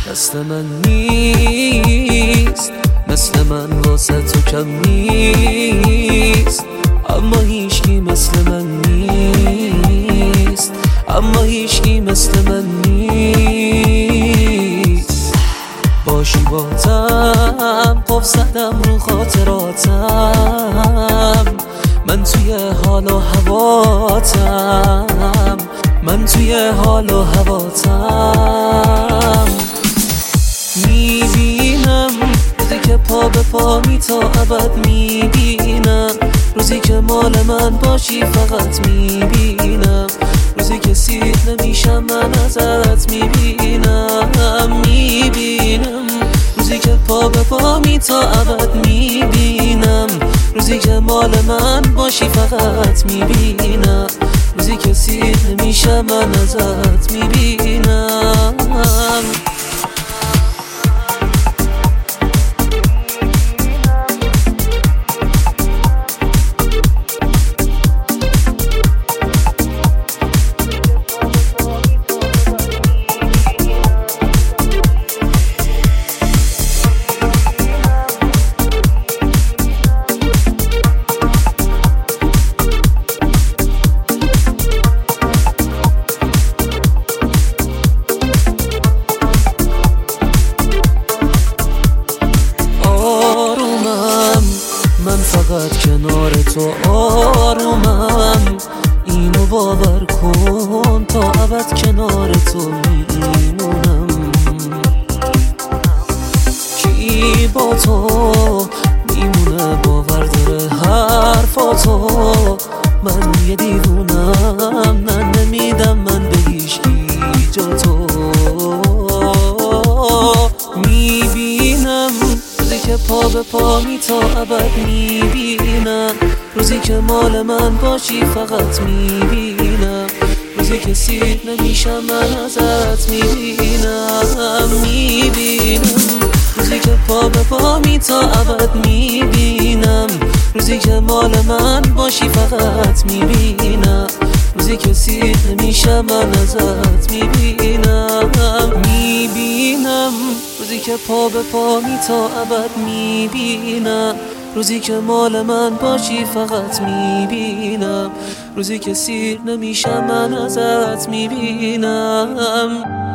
مثل من نیست، مثل من واسه تو کم نیست، اما هیچکی مثل من نیست، اما هیچکی مثل من نیست. باشی باتم قف زدم رو خاطراتم، من توی حال و هواتم، من توی حال و هواتم. میبینم روزی که پا به پا می تا ابد میبینم، روزی که مال من باشی فقط میبینم، روزی که سیر نمیشم من ازت میبینم. میبینم روزی که پا به پا می تا ابد میبینم، روزی که مال من باشی فقط میبینم، روزی که سیر نمیشم من ازت میبینم. من فقط کنار تو آرومم، اینو باور کن تا ابد کنار تو میمونم. کی با تو میمونه باور داره حرفاتو، من یه دیوونم نه نمیدم من به هیچکی جا تو. میبینم روزی که پا به پا می تا ابد میبینم، روزی که مال من باشی فقط میبینم، روزی که سیر نمیشم من ازت میبینم. میبینم روزی که پا به پا می تا ابد میبینم، روزی که مال من باشی فقط میبینم، روزی که سیر نمیشم من ازت میبینم. میبینم روزی که پا به پا می تا ابد میبینم، روزی که مال من باشی فقط میبینم، روزی که سیر نمیشم من ازت میبینم.